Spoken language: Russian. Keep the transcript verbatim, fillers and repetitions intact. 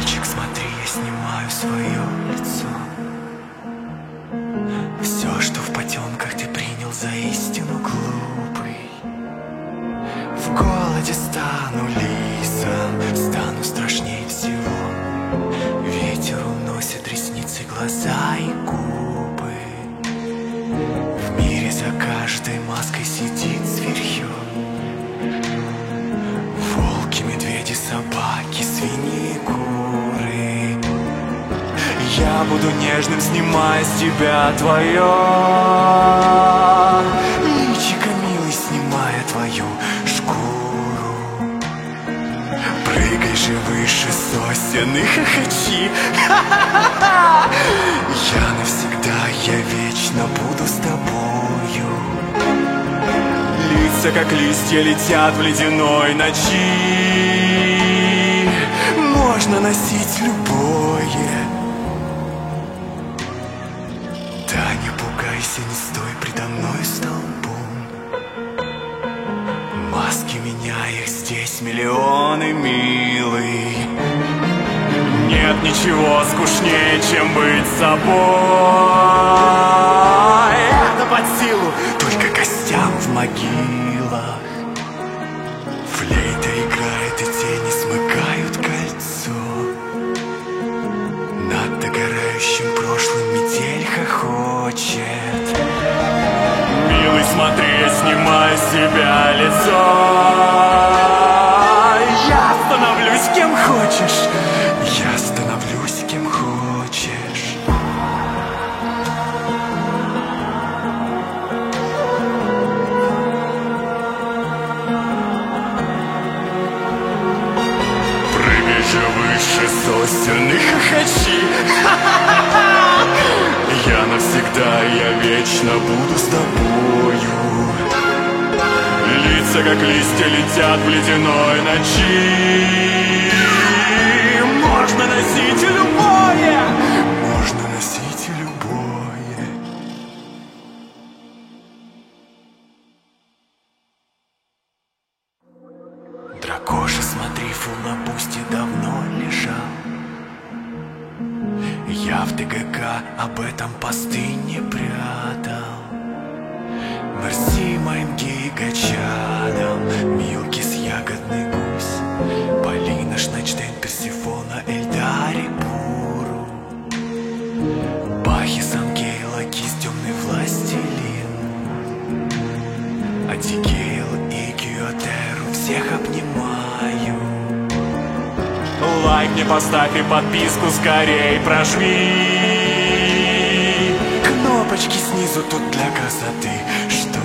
Мальчик, смотри, я снимаю свое лицо. Все, что в потемках ты принял за истину, глупый. В голоде стану лисом, стану страшнее всего. Ветер уносит ресницы, глаза и губы. В мире за каждой маской сидит зверье. Волки, медведи, собаки, свиньи и куры. Я буду нежным, снимая с тебя твое личико, милый, снимая твою шкуру. Прыгай же выше сосен и хохочи. Я навсегда, я вечно буду с тобою. Лица, как листья, летят в ледяной ночи. Можно носить любое. Да не пугайся, не стой предо мной столбом. Маски меня, их здесь миллионы, милый. Нет ничего скучнее, чем быть собой. Это под силу только костям в могилах. Флейта играет, и тени смыкают кольцо. Над догорающим прошлым метель хохочет. Милый, смотри, я снимаю с себя лицо. Я становлюсь кем хочешь. Я становлюсь кем хочешь. Прыгай же выше сосен и хохочи. Я навсегда, я вечно буду с тобою. Лица, как листья, летят в ледяной ночи. Можно носить любое. Можно носить любое. Дракоша, смотри, фул на бусте давно лежал. Я в ТГК об этом посты не прятал. Мерси моим гигачадам, Милкис, ягодный гусь, Полина, Шнайдштейн, Персифона, Эльдари, Буру, Бахис, Ангейла, Кис, темный властелин, Адигейл и Киотеру, всех обнимаю. Лайк мне поставь и подписку скорей прожми. Кнопочки снизу тут для красоты. Что